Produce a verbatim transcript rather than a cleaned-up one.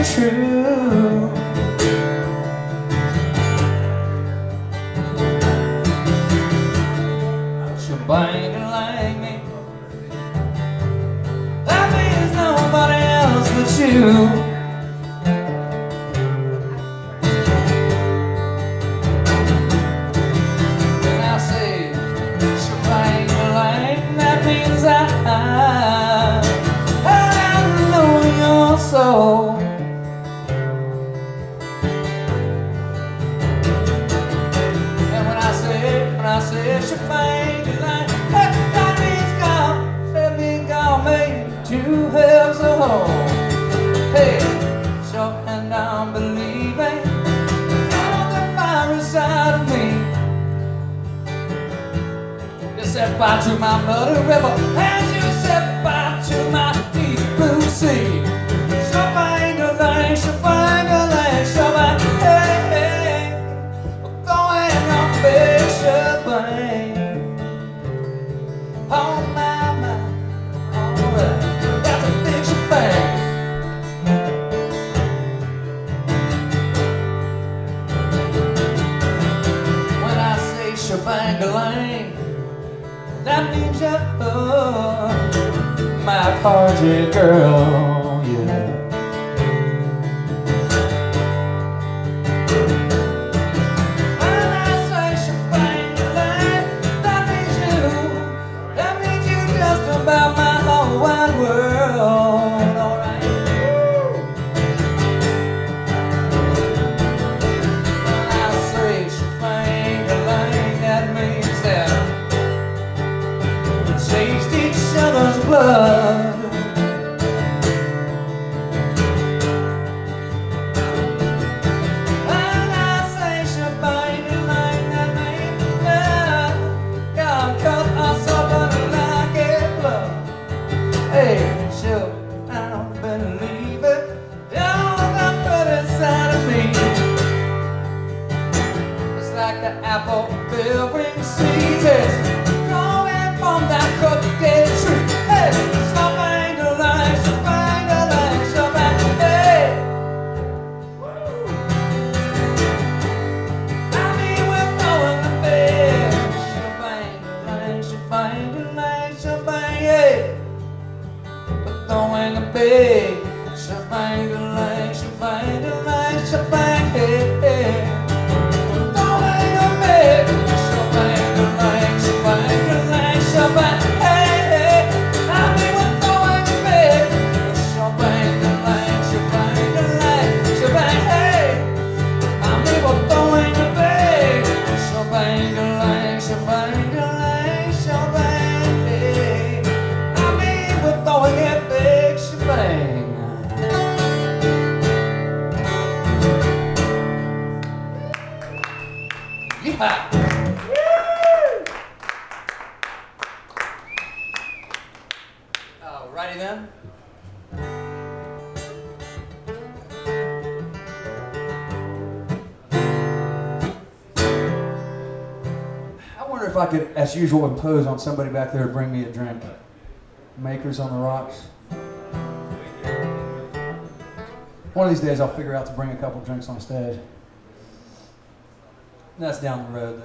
true. Somebody like me, that means nobody else but you. And I say, somebody like that means I, I know your soul. And when I say, when I say, somebody like two hells a hole. Hey, so and I'm believing on the fire inside of me. You set fire to my bloody river, and you set fire to my deep blue sea. Shop-a-ding-a-lang, shop-a-ding-a-lang, shop-a-ding, hey, hey, we're going on big shop-a-ding. Oh my, my, alright. Shebang-a-lang, that means you're my party girl, yeah. When I say shebang-a-lang, that means you, that means you just about my whole wide world, alright. When I say shebang-a-lang, taste each other's blood. And I say shebang-a-lang, that means that God cut us open like a blood. Hey, sure, I don't believe it. All that put inside of me, it's like the apple bearing seeds growing from that crooked tree. Hey, shebang-a-lang, shebang-a-lang, shebang, hey. I mean, we're going to bed. Shebang-a-lang, shebang-a-lang, shebang, hey. We're going to bed. Shebang-a-lang, shebang-a-lang, shebang, hey, hey. We're going to bed. Shebang-a-lang, shebang-a-lang, shebang, hey, hey. I mean, we're going to bed. Shebang-a-lang, shebang-a-lang, shebang, hey. I mean, we're going to bed. Shebang-a-lang, shebang-a-lang, shebang, hey. I mean, we're going to big shebang. Yeah. Alrighty then. I wonder if I could, as usual, impose on somebody back there to bring me a drink. Makers on the Rocks. One of these days I'll figure out to bring a couple drinks on stage. That's down the road though.